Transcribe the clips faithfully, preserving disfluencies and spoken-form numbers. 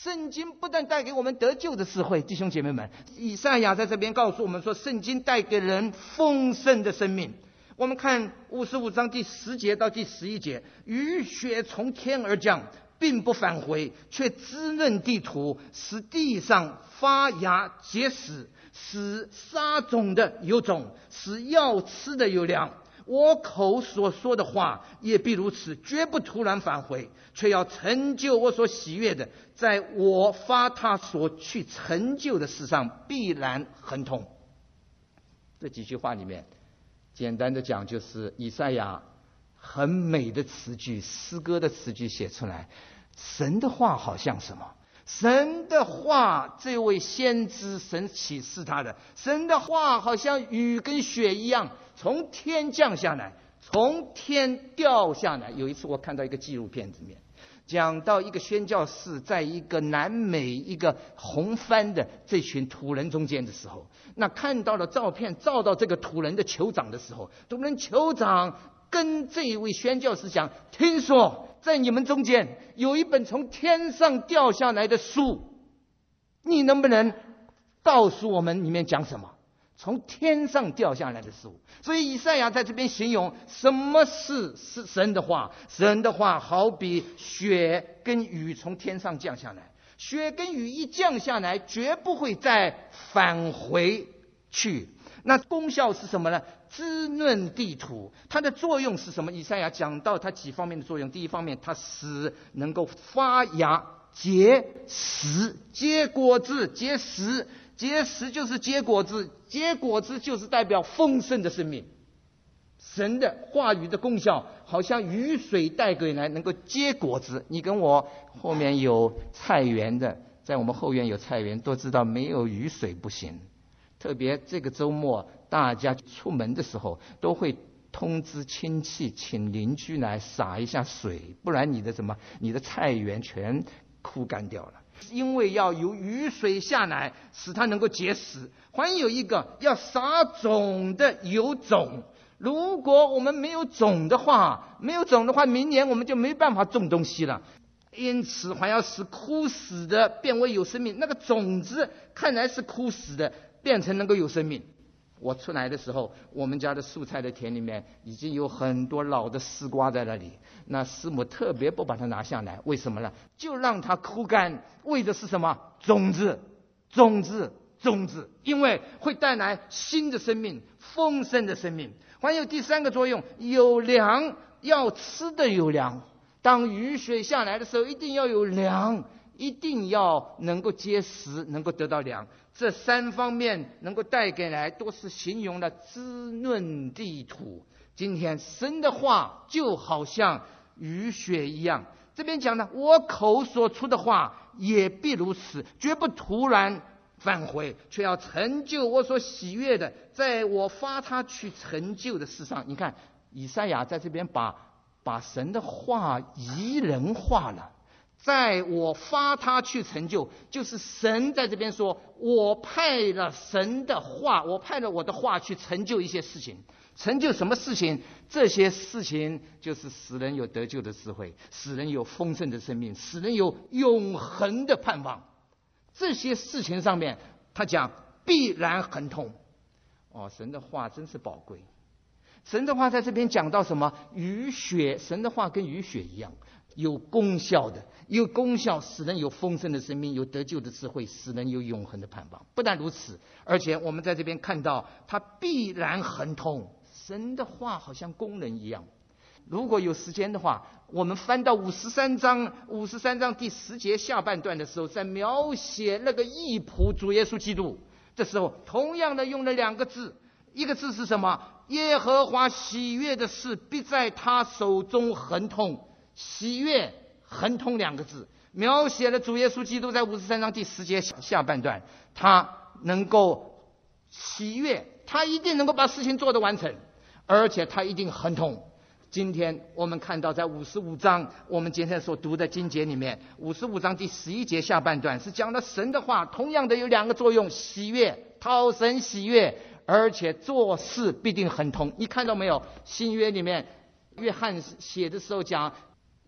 圣经不但带给我们得救的智慧，弟兄姐妹们，以赛亚在这边告诉我们说，圣经带给人丰盛的生命。我们看五十五章第十节到第十一节，雨雪从天而降，并不返回，却滋润地土，使地上发芽结实，使撒种的有种，使要吃的有粮。我口所说的话也必如此，绝不突然返回，却要成就我所喜悦的，在我发他所去成就的事上必然亨通。这几句话里面，简单的讲，就是以赛亚很美的词句，诗歌的词句写出来。神的话好像什么？神的话，这位先知神启示他的，神的话好像雨跟雪一样，从天降下来，从天掉下来。有一次我看到一个纪录片里面，讲到一个宣教士在一个南美一个红番的这群土人中间的时候，那看到了照片照到这个土人的酋长的时候，土人酋长跟这一位宣教士讲，听说在你们中间有一本从天上掉下来的书，你能不能告诉我们里面讲什么？从天上掉下来的书。所以以赛亚在这边形容什么是是神的话，神的话好比雪跟雨从天上降下来，雪跟雨一降下来，绝不会再返回去。那功效是什么呢？滋润地土。它的作用是什么？以赛亚讲到它几方面的作用。第一方面，它使能够发芽结实，结果子，结实，结实就是结果子，结果子就是代表丰盛的生命。神的话语的功效好像雨水带给来，能够结果子。你跟我后面有菜园的，在我们后院有菜园，都知道没有雨水不行。特别这个周末大家出门的时候，都会通知亲戚请邻居来洒一下水，不然你的什么你的菜园全枯干掉了。因为要有雨水下来，使它能够结实。还有一个要撒种的有种，如果我们没有种的话，没有种的话，明年我们就没办法种东西了。因此还要使枯死的变为有生命。那个种子看来是枯死的，变成能够有生命。我出来的时候，我们家的蔬菜的田里面已经有很多老的丝瓜在那里，那师母特别不把它拿下来，为什么呢？就让它枯干，为的是什么？种子，种子，种子，因为会带来新的生命，丰盛的生命。还有第三个作用，有粮，要吃的有粮。当雨水下来的时候，一定要有粮，一定要能够结实，能够得到粮。这三方面能够带给来，都是形容了滋润地土。今天神的话就好像雨雪一样，这边讲呢，我口所出的话也必如此，绝不突然返回，却要成就我所喜悦的，在我发他去成就的事上。你看以赛亚在这边把把神的话擬人化了，在我发他去成就，就是神在这边说，我派了神的话，我派了我的话去成就一些事情。成就什么事情？这些事情就是使人有得救的智慧，使人有丰盛的生命，使人有永恒的盼望。这些事情上面他讲必然亨通。哦，神的话真是宝贵。神的话在这边讲到什么？雨雪，神的话跟雨雪一样，有功效的，有功效使人有丰盛的生命，有得救的智慧，使人有永恒的盼望。不但如此，而且我们在这边看到它必然亨通。神的话好像工人一样。如果有时间的话，我们翻到五十三章，五十三章第十节下半段的时候，在描写那个义仆主耶稣基督这时候，同样的用了两个字，一个字是什么？耶和华喜悦的事必在他手中亨通。喜悦亨通两个字描写了主耶稣基督在五十三章第十节下半段，他能够喜悦，他一定能够把事情做得完成，而且他一定亨通。今天我们看到在五十五章我们今天所读的经节里面，五十五章第十一节下半段是讲了神的话同样的有两个作用，喜悦，讨神喜悦，而且做事必定亨通。你看到没有？新约里面约翰写的时候讲，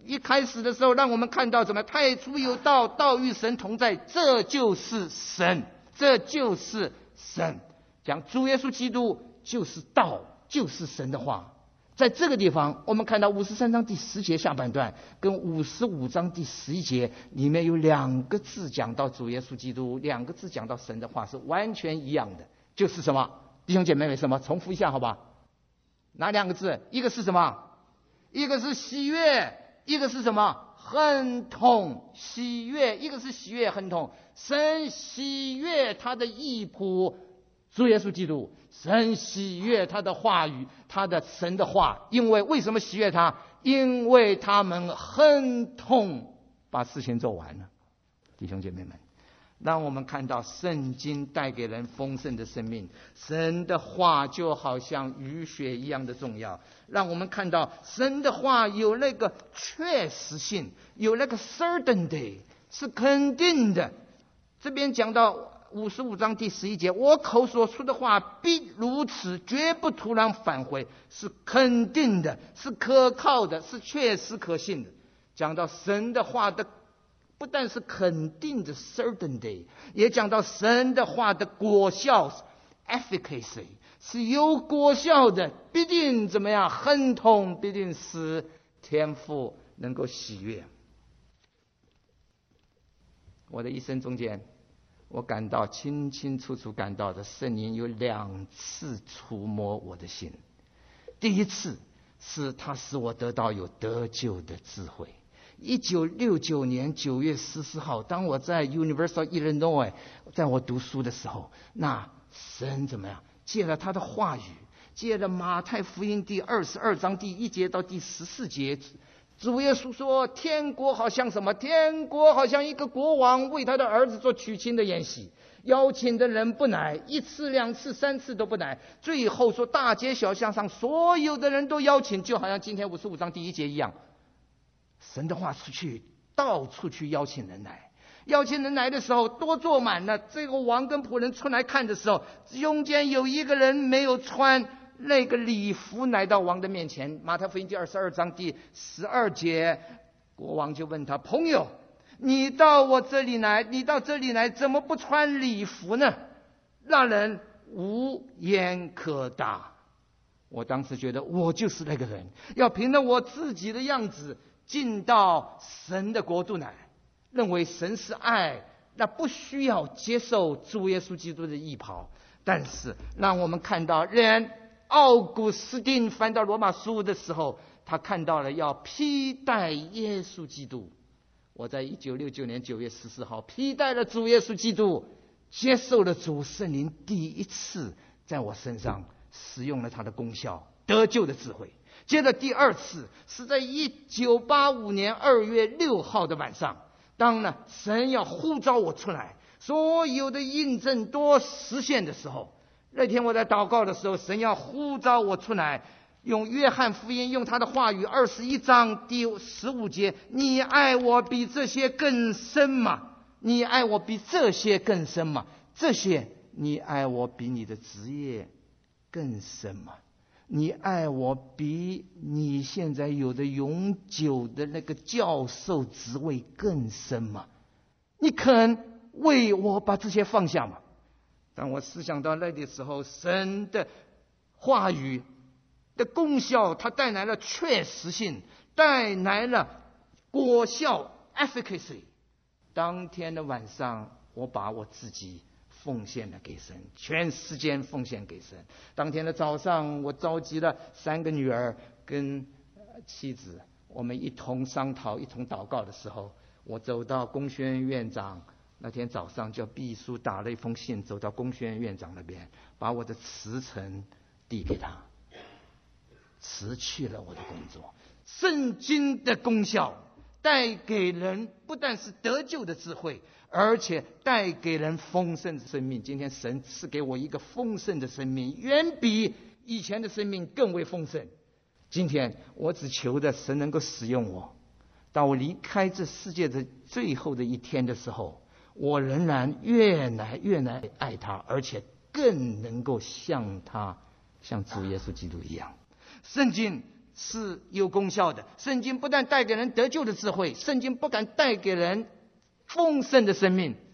一开始的时候让我们看到什么？太初有道，道与神同在，这就是神，这就是神。讲主耶稣基督就是道，就是神的话。在这个地方我们看到五十三章第十节下半段跟五十五章第十一节里面有两个字讲到主耶稣基督，两个字讲到神的话是完全一样的，就是什么？弟兄姐妹们，什么？重复一下好吧？哪两个字？一个是什么？一个是喜悦，一个是什么？恨痛。喜悦，一个是喜悦，恨痛。神喜悦他的义仆主耶稣基督，神喜悦他的话语，他的神的话。因为为什么喜悦他？因为他们恨痛把事情做完了。弟兄姐妹们，让我们看到圣经带给人丰盛的生命，神的话就好像雨雪一样的重要。让我们看到神的话有那个确实性，有那个 certainty， 是肯定的。这边讲到五十五章第十一节，我口所出的话必如此，绝不突然返回，是肯定的，是可靠的，是确实可信的。讲到神的话的不但是肯定的 certainty， 也讲到神的话的果效 efficacy， 是有果效的，必定怎么样？恨痛，必定使天父能够喜悦。我的一生中间，我感到清清楚楚感到的圣灵有两次触摸我的心。第一次是他使我得到有得救的智慧。一九六九年九月十四号，当我在 University of Illinois 在我读书的时候，那神怎么样？借了他的话语，借了马太福音第二十二章第一节到第十四节，主耶稣说，天国好像什么？天国好像一个国王为他的儿子做娶亲的宴席，邀请的人不来，一次两次三次都不来，最后说大街小巷上所有的人都邀请，就好像今天五十五章第一节一样。神的话出去，到处去邀请人来，邀请人来的时候都坐满了。这个王跟仆人出来看的时候，中间有一个人没有穿那个礼服来到王的面前。马太福音第二十二章第十二节，国王就问他，朋友，你到我这里来，你到这里来怎么不穿礼服呢？让人无言可答。我当时觉得我就是那个人，要凭着我自己的样子进到神的国度来，认为神是爱，那不需要接受主耶稣基督的义袍。但是让我们看到，连奥古斯丁翻到罗马书的时候，他看到了要披戴耶稣基督。我在一九六九年九月十四号披戴了主耶稣基督，接受了主圣灵第一次在我身上使用了他的功效，得救的智慧。接着第二次是在一九八五年二月六号的晚上，当呢神要呼召我出来，所有的印证都实现的时候，那天我在祷告的时候，神要呼召我出来，用约翰福音，用他的话语二十一章第十五节，你爱我比这些更深吗？你爱我比这些更深吗？这些你爱我比你的职业更深吗？你爱我比你现在有的永久的那个教授职位更深吗？你肯为我把这些放下吗？当我思想到那的时候，神的话语的功效，它带来了确实性，带来了果效 efficacy。 当天的晚上，我把我自己奉献了给神，全时间奉献给神。当天的早上，我召集了三个女儿跟妻子，我们一同商讨，一同祷告的时候，我走到工学院院长，那天早上叫秘书打了一封信，走到工学院院长那边，把我的辞呈递给他，辞去了我的工作。圣经的功效带给人不但是得救的智慧，而且带给人丰盛的生命。今天神赐给我一个丰盛的生命，远比以前的生命更为丰盛。今天我只求的神能够使用我，当我离开这世界的最后的一天的时候，我仍然越来越来爱他，而且更能够像他，像主耶稣基督一样。圣经是有功效的。圣经不但带给人得救的智慧，圣经不但带给人丰盛的生命。